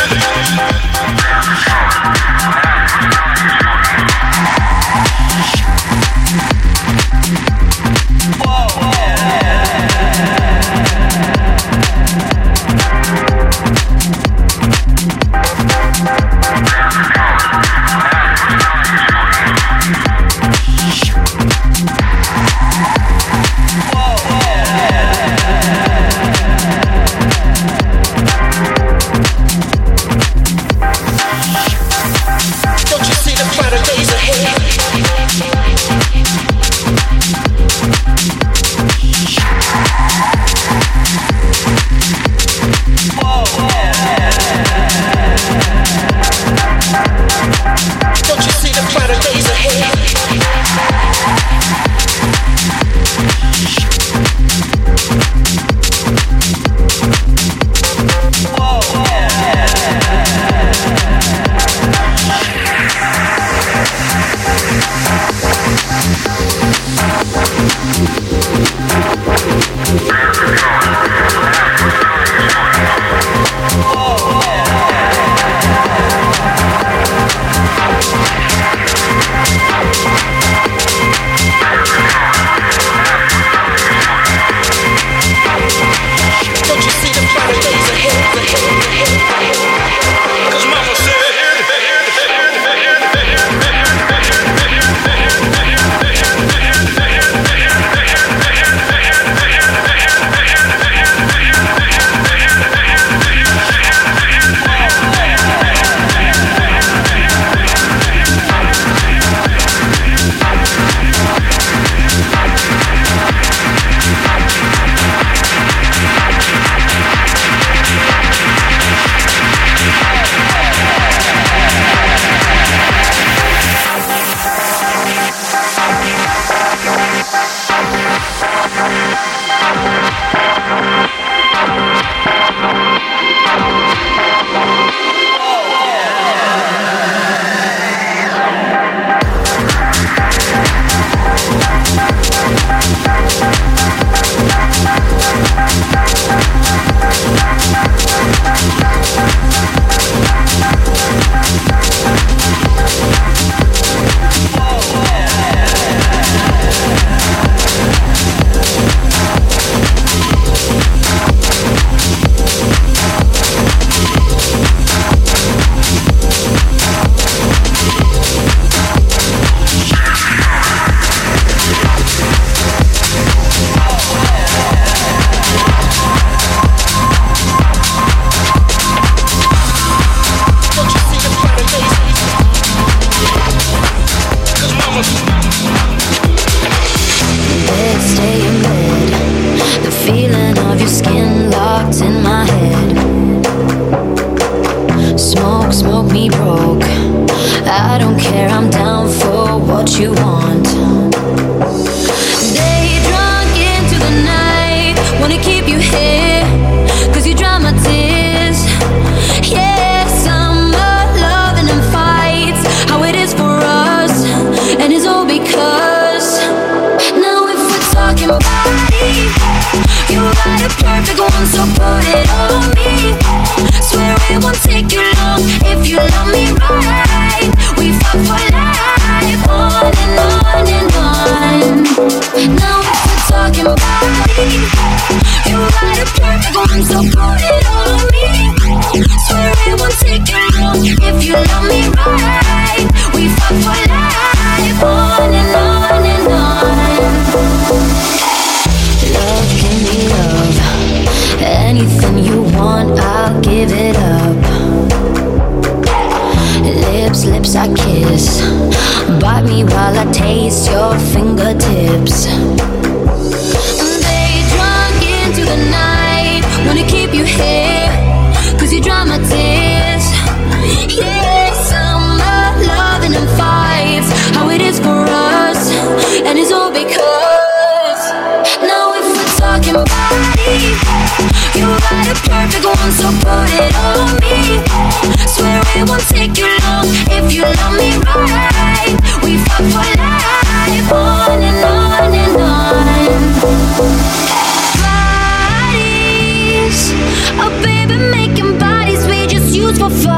Bodies, oh baby, making bodies we just use for fun.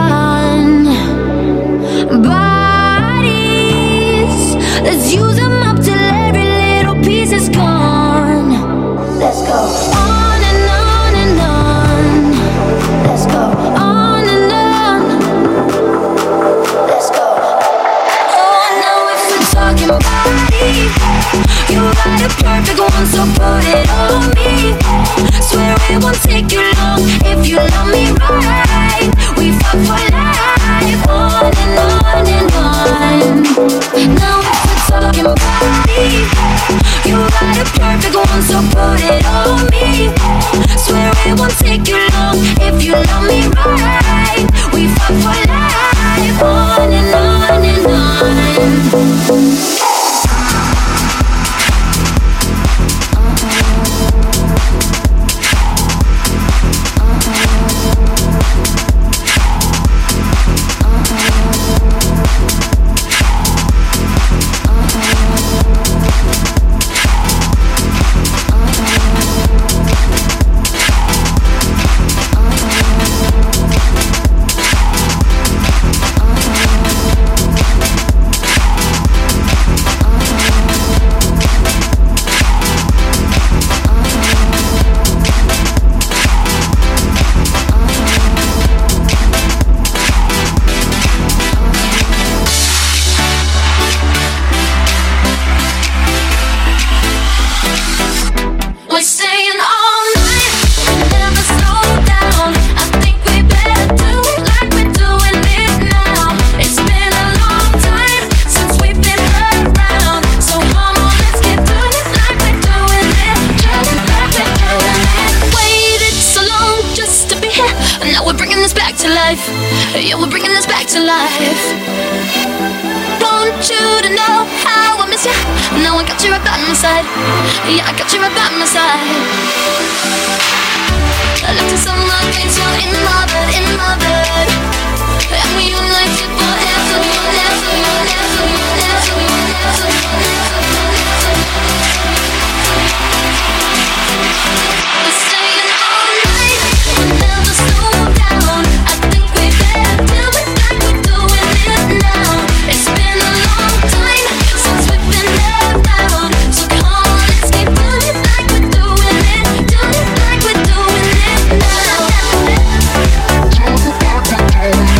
got a perfect one, so put it on me. Swear it won't take you long if you love me right. We fuck for life, on and on and on. Now if we're talking about me, you got a perfect one, so put it on me. Swear it won't take you long if you love me right. We fuck for life, on and on and on. Yeah, we're bringing this back to life. Want you to know how I miss you. Now I got you right by my side. Yeah, I got you right by my side. I left us on my face, you're in my bed. And we united forever, forever, forever, forever, forever. We're staying all night, we'll never slow down. I think we better do it like we're doing it now. It's been a long time since we've been around. So come on, let's keep doing it like we're doing it. Doing it like we're doing it now.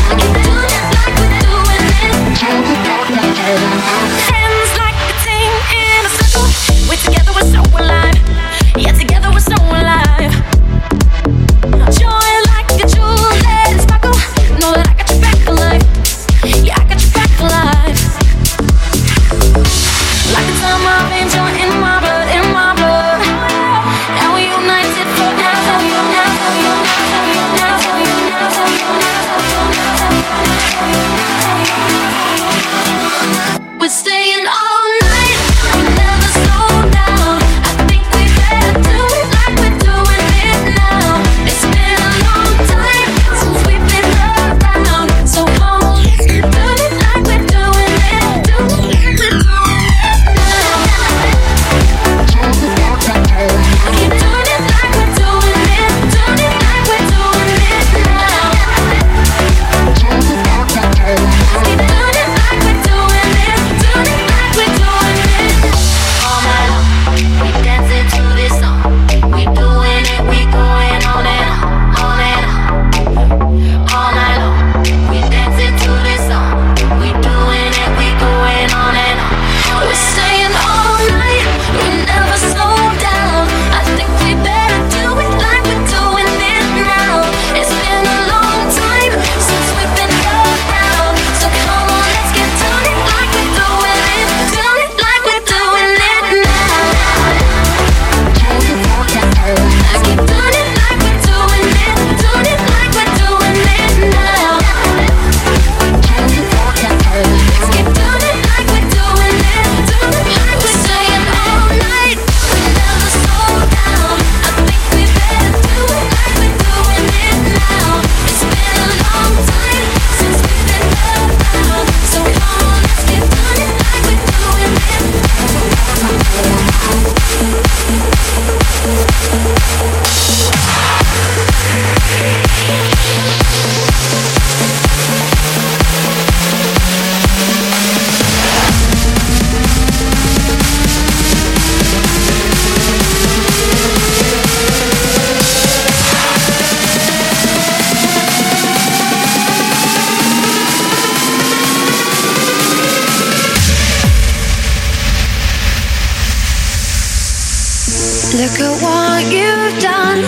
at what you've done.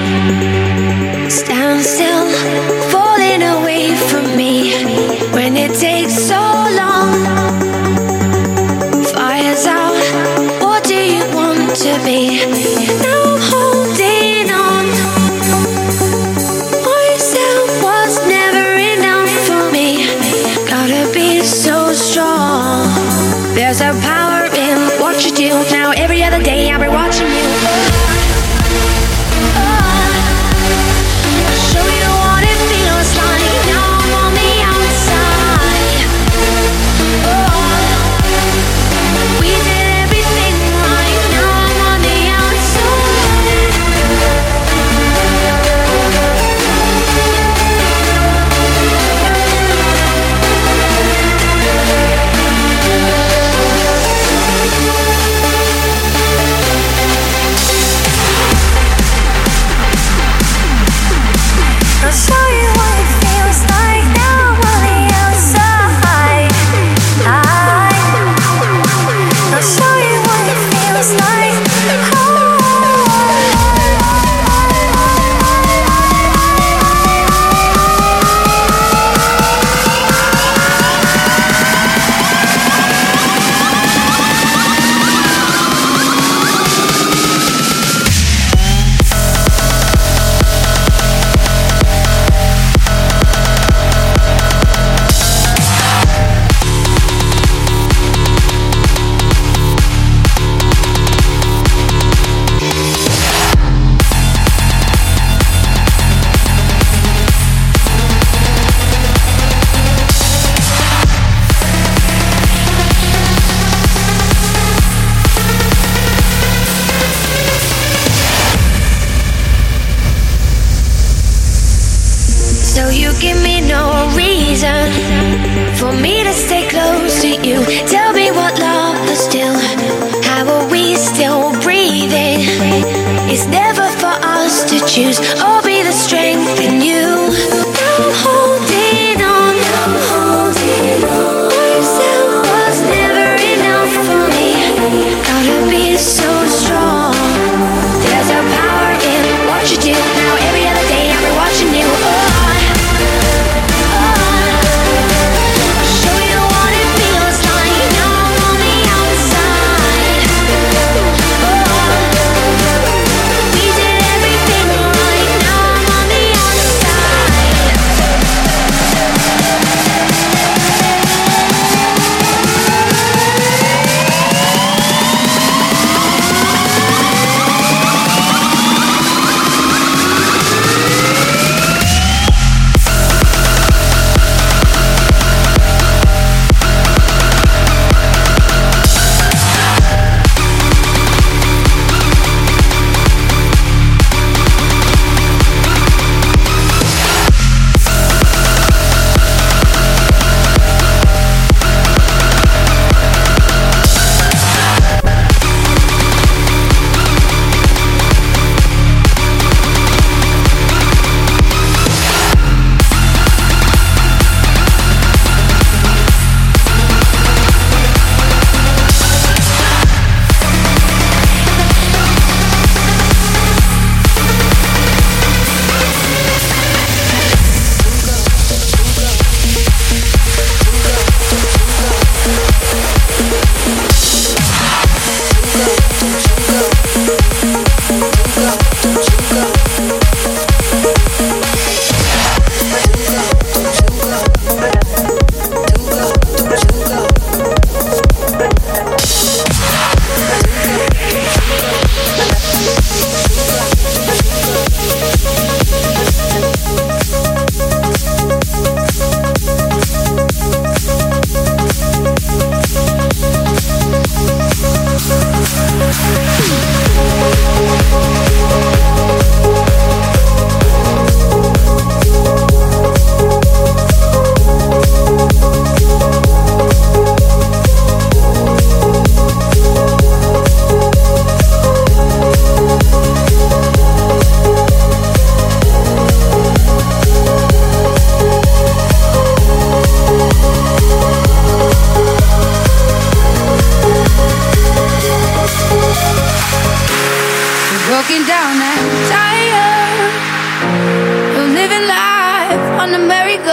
Stand still, falling away from me when it takes so long. Fire's out, what do you want to be? Now I'm holding on. Myself was never enough for me. Gotta be so strong. There's a power in what you do. Now every other day I'll be watching you. Show you what it feels like. Now I'm on the outside. We did everything right. Now I'm on the outside. I'll show you what it feels like. Now I'm on the outside. I'll show you what it feels like. So you give me no reason for me to stay close to you. Tell me what love is still. How are we still breathing? It's never for us to choose. Or be the strength in you. I'm holding on. Myself was never enough for me. Gotta be so strong. There's a power in what you do. Now every other day I'll be watching you. Show you what it feels like. Now I'm on the outside. We did everything right. Now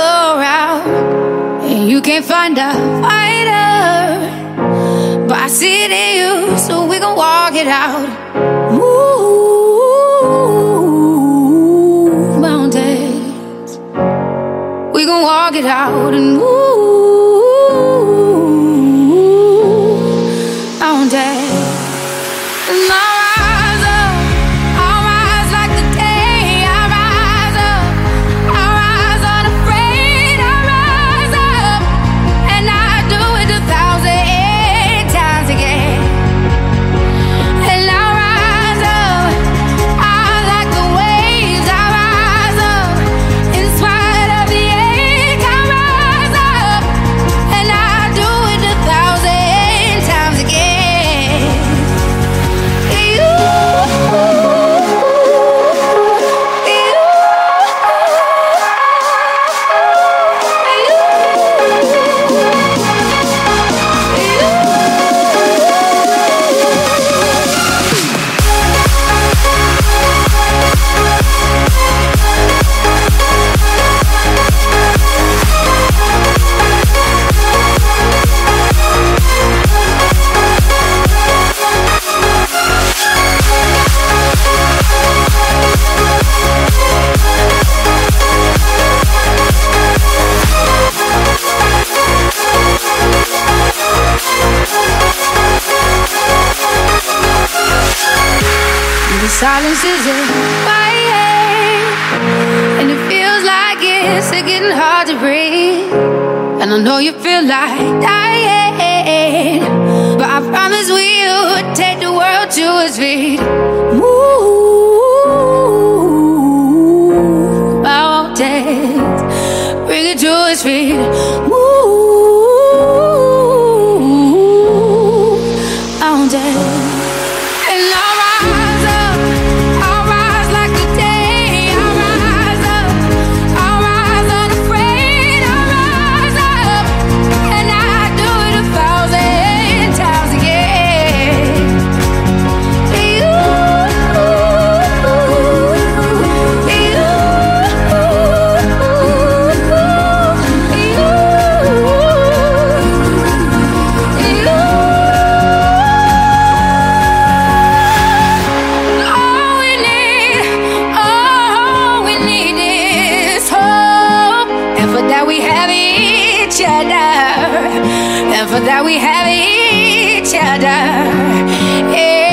around, and you can't find a fighter, but I see it in you, so we gon' walk it out. Move mountains, we gon' walk it out and move mountains. And I'll rise like the day. I'll rise up, I'll rise unafraid. I'll rise up, and I'll do it 1,000 times again. And I'll rise up, I'll like the waves. I'll rise up, in spite of the ache. I'll rise up, and I'll do it 1,000 times again. The silence is a fire, and it feels like it's getting hard to breathe. And I know you feel like dying, but I promise we'll take the world to its feet. Move mountains, bring it to its feet. Move mountains. And for that we have each other. Yeah.